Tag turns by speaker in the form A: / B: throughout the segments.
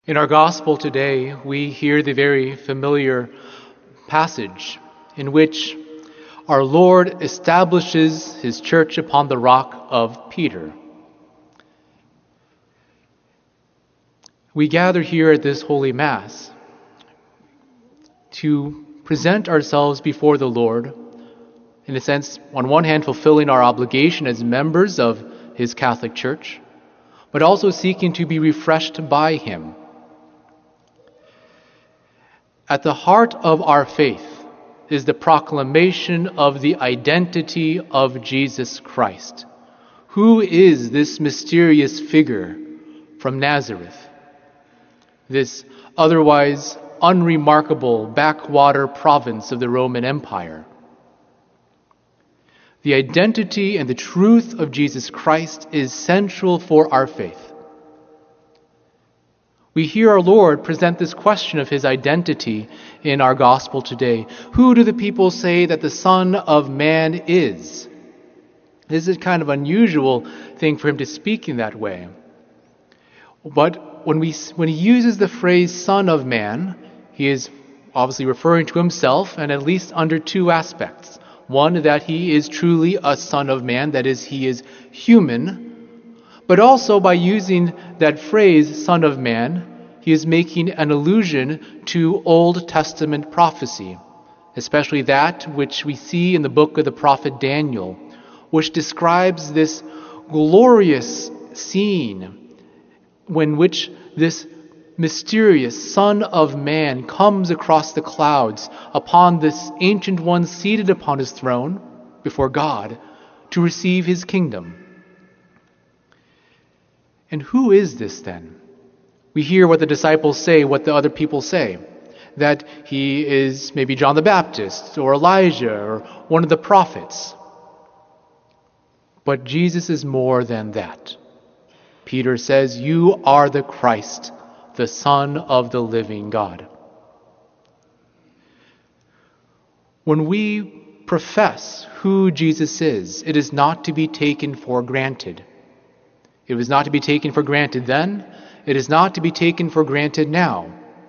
A: In our gospel today, we hear the very familiar passage in which our Lord establishes his church upon the rock of Peter. We gather here at this Holy Mass to present ourselves before the Lord, in a sense, on one hand, fulfilling our obligation as members of his Catholic Church, but also seeking to be refreshed by him. At the heart of our faith is the proclamation of the identity of Jesus Christ. Who is this mysterious figure from Nazareth? This otherwise unremarkable backwater province of the Roman Empire. The identity and the truth of Jesus Christ is central for our faith. We hear our Lord present this question of his identity in our gospel today. Who do the people say that the Son of Man is? This is kind of unusual thing for him to speak in that way. But when he uses the phrase Son of Man, he is obviously referring to himself, and at least under two aspects. One, that he is truly a Son of Man, that is, he is human. But also by using that phrase, Son of Man, he is making an allusion to Old Testament prophecy, especially that which we see in the book of the prophet Daniel, which describes this glorious scene in which this mysterious Son of Man comes across the clouds upon this Ancient One seated upon his throne before God to receive his kingdom. And who is this then? We hear what the disciples say, what the other people say, that he is maybe John the Baptist or Elijah or one of the prophets. But Jesus is more than that. Peter says, "You are the Christ, the Son of the living God." When we profess who Jesus is, it is not to be taken for granted. It was not to be taken for granted then. It is not to be taken for granted now.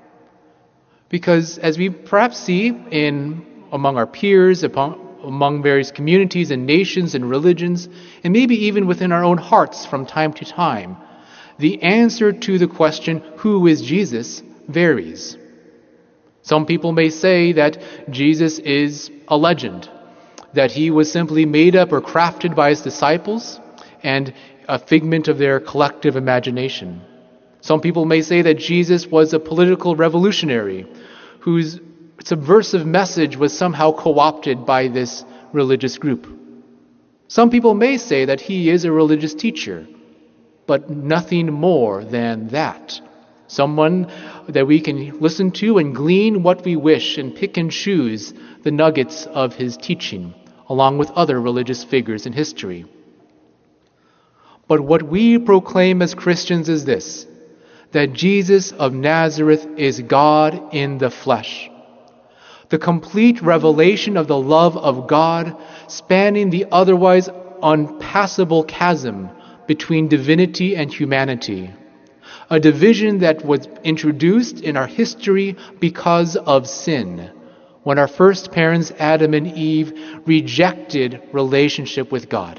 A: Because as we perhaps see among our peers, among various communities and nations and religions, and maybe even within our own hearts from time to time, the answer to the question, who is Jesus, varies. Some people may say that Jesus is a legend, that he was simply made up or crafted by his disciples and a figment of their collective imagination. Some people may say that Jesus was a political revolutionary whose subversive message was somehow co-opted by this religious group. Some people may say that he is a religious teacher, but nothing more than that. Someone that we can listen to and glean what we wish and pick and choose the nuggets of his teaching, along with other religious figures in history. But what we proclaim as Christians is this, that Jesus of Nazareth is God in the flesh. The complete revelation of the love of God spanning the otherwise unpassable chasm between divinity and humanity. A division that was introduced in our history because of sin, when our first parents, Adam and Eve, rejected relationship with God.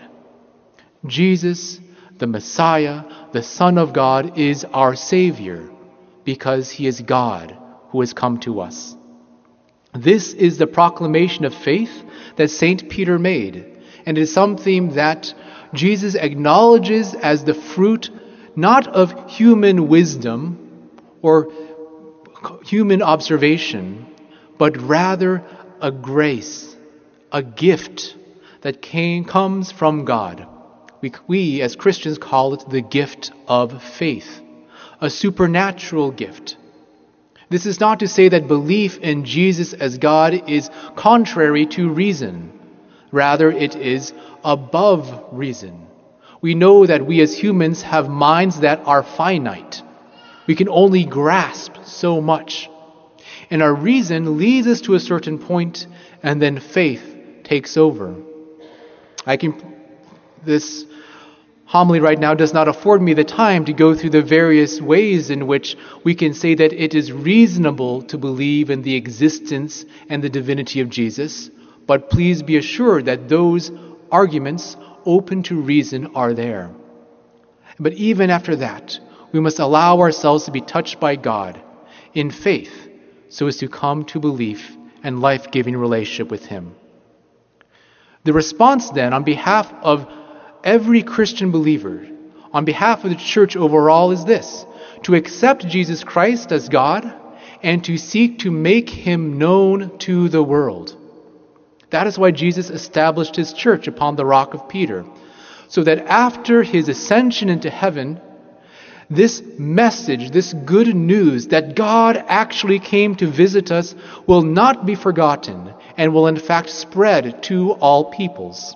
A: Jesus, the Messiah, the Son of God, is our Savior because he is God who has come to us. This is the proclamation of faith that St. Peter made, and it is something that Jesus acknowledges as the fruit not of human wisdom or human observation, but rather a grace, a gift that comes from God. We as Christians call it the gift of faith, a supernatural gift. This is not to say that belief in Jesus as God is contrary to reason. Rather, it is above reason. We know that we as humans have minds that are finite. We can only grasp so much. And our reason leads us to a certain point, and then faith takes over. This homily right now does not afford me the time to go through the various ways in which we can say that it is reasonable to believe in the existence and the divinity of Jesus, but please be assured that those arguments open to reason are there. But even after that, we must allow ourselves to be touched by God in faith so as to come to belief and life-giving relationship with Him. The response then on behalf of every Christian believer, on behalf of the church overall, is this: to accept Jesus Christ as God and to seek to make Him known to the world. That is why Jesus established His church upon the rock of Peter, so that after His ascension into heaven, this message, this good news that God actually came to visit us will not be forgotten and will in fact spread to all peoples.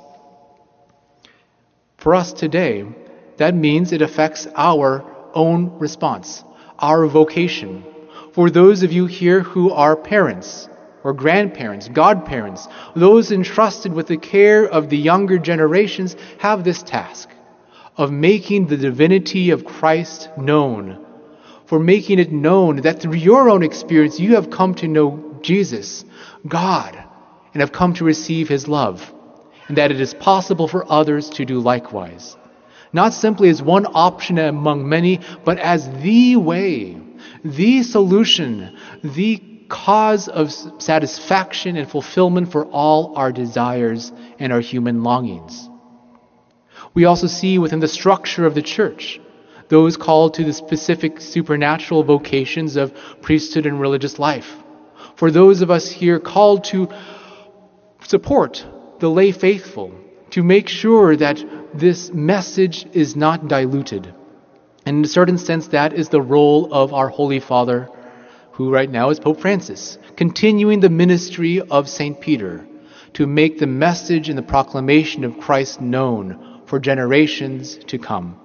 A: For us today, that means it affects our own response, our vocation. For those of you here who are parents or grandparents, godparents, those entrusted with the care of the younger generations have this task of making the divinity of Christ known, for making it known that through your own experience you have come to know Jesus, God, and have come to receive His love, and that it is possible for others to do likewise. Not simply as one option among many, but as the way, the solution, the cause of satisfaction and fulfillment for all our desires and our human longings. We also see within the structure of the church those called to the specific supernatural vocations of priesthood and religious life. For those of us here called to support the lay faithful, to make sure that this message is not diluted. And in a certain sense, that is the role of our Holy Father, who right now is Pope Francis, continuing the ministry of St. Peter to make the message and the proclamation of Christ known for generations to come.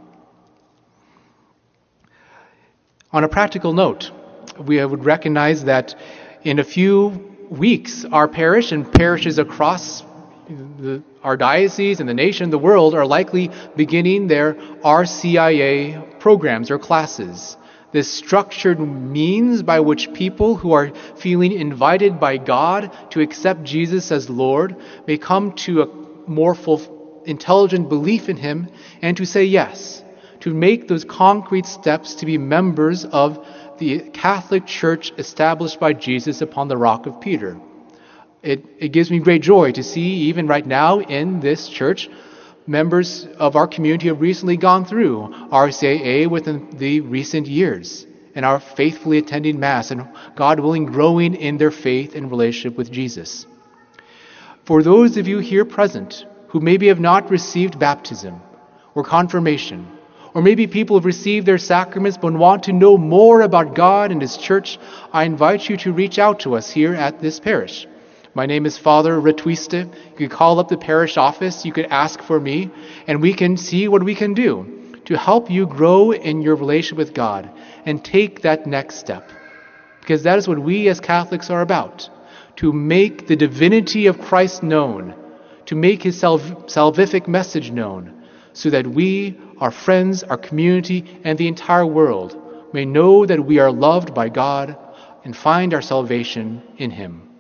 A: On a practical note, we would recognize that in a few weeks, our parish and parishes across our diocese and the nation, the world, are likely beginning their RCIA programs or classes. This structured means by which people who are feeling invited by God to accept Jesus as Lord may come to a more intelligent belief in Him and to say yes, to make those concrete steps to be members of the Catholic Church established by Jesus upon the rock of Peter. It gives me great joy to see, even right now in this church, members of our community have recently gone through RCIA within the recent years and are faithfully attending Mass and, God willing, growing in their faith and relationship with Jesus. For those of you here present who maybe have not received baptism or confirmation, or maybe people have received their sacraments but want to know more about God and His church, I invite you to reach out to us here at this parish. My name is Father Retuiste. You could call up the parish office, you could ask for me, and we can see what we can do to help you grow in your relationship with God and take that next step. Because that is what we as Catholics are about, to make the divinity of Christ known, to make His salvific message known, so that we, our friends, our community, and the entire world may know that we are loved by God and find our salvation in Him.